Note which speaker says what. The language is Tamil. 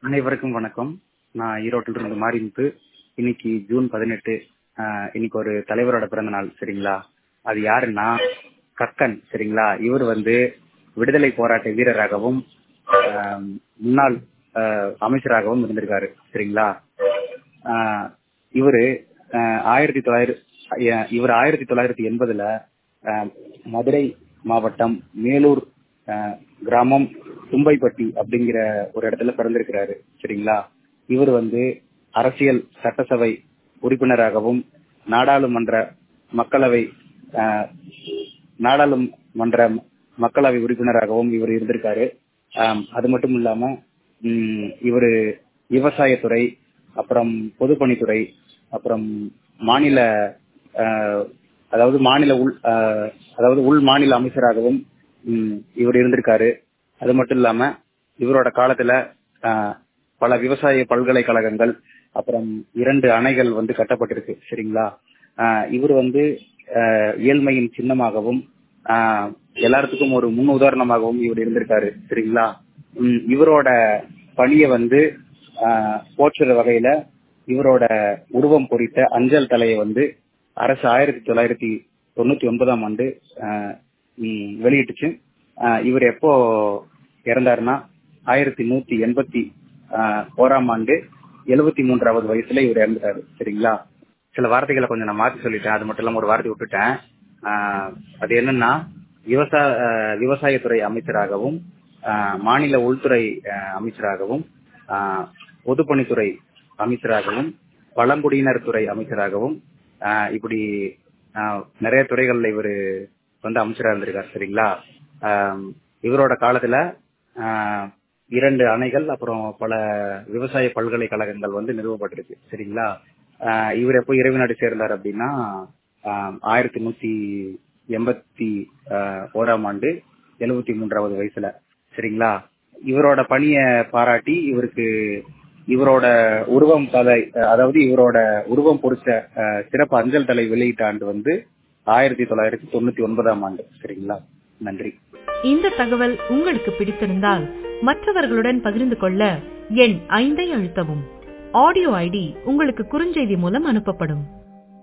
Speaker 1: அனைவருக்கும் வணக்கம். நான் ஈரோட்டில் இருந்து மாரிமுத்து. இன்னைக்கு ஜூன் 18. இன்னைக்கு ஒரு தலைவரோட பிறந்த நாள். சரிங்களா? அது யாருன்னா கக்கன். சரிங்களா? இவர் விடுதலை போராட்ட வீரராகவும் முன்னாள் அமைச்சராகவும் இருந்திருக்காரு. சரிங்களா? இவரு 1980 மதுரை மாவட்டம் மேலூர் கிராமம் தும்பைப்பட்டி அப்படிங்கிற ஒரு இடத்துல பிறந்திருக்கிறாரு. சரிங்களா? இவர் அரசியல் சட்டசபை உறுப்பினராகவும் நாடாளுமன்ற மக்களவை உறுப்பினராகவும் இவர் இருந்திருக்காரு. அது மட்டும் இல்லாம இவர் விவசாயத்துறை, அப்புறம் பொதுப்பணித்துறை, அப்புறம் மாநில உள் மாநில அமைச்சராகவும் இவர் இருந்திருக்காரு. அது மட்டும் இல்லாம இவரோட காலத்துல பல விவசாய பல்கலைக்கழகங்கள், அப்புறம் 2 அணைகள் கட்டப்பட்டிருக்கு. சரிங்களா? இவர் ஏழ்மையின் சின்னமாகவும் எல்லாத்துக்கும் ஒரு முன் உதாரணமாகவும் இவர் இருந்திருக்காரு. சரிங்களா? இவரோட பணியை போற்றுற வகையில இவரோட உருவம் பொறித்த அஞ்சல் தலையை அரசு 1999 வெளியிட்டுச்சு. இவர் எப்போ இறந்தாருன்னா 1181 73வது வயசுல இவர் இறந்துட்டாரு. சரிங்களா? சில வார்த்தைகளை கொஞ்சம் நான் மாத்தி சொல்லிட்டேன். அது மட்டும் இல்லாம ஒரு வார்த்தை விட்டுட்டேன். அது என்னன்னா விவசாயத்துறை அமைச்சராகவும், மாநில உள்துறை அமைச்சராகவும், பொதுப்பணித்துறை அமைச்சராகவும், பழங்குடியினர் துறை அமைச்சராகவும், இப்படி நிறைய துறைகள்ல இவர் அமைச்சரா இருந்திருக்காரு. சரிங்களா? இவரோட காலத்துல 2 அணைகள், அப்புறம் பல விவசாய பல்கலைக்கழகங்கள் நிறுவப்பட்டிருக்கு. சரிங்களா? இவர் எப்போ இறைவனடி சேர்ந்தார் அப்படின்னா 1181 73வது வயசுல. சரிங்களா? இவரோட பணியை பாராட்டி இவரோட உருவம் இவரோட உருவம் பொறிச்ச சிறப்பு அஞ்சல் தலை வெளியிட்ட ஆண்டு 1999. சரிங்களா? நன்றி.
Speaker 2: இந்த தகவல் உங்களுக்கு பிடித்திருந்தால் மற்றவர்களுடன் பகிர்ந்து கொள்ள எண் 5 அழுத்தவும். ஆடியோ ஐடி உங்களுக்கு குறுஞ்செய்தி மூலம் அனுப்பப்படும்.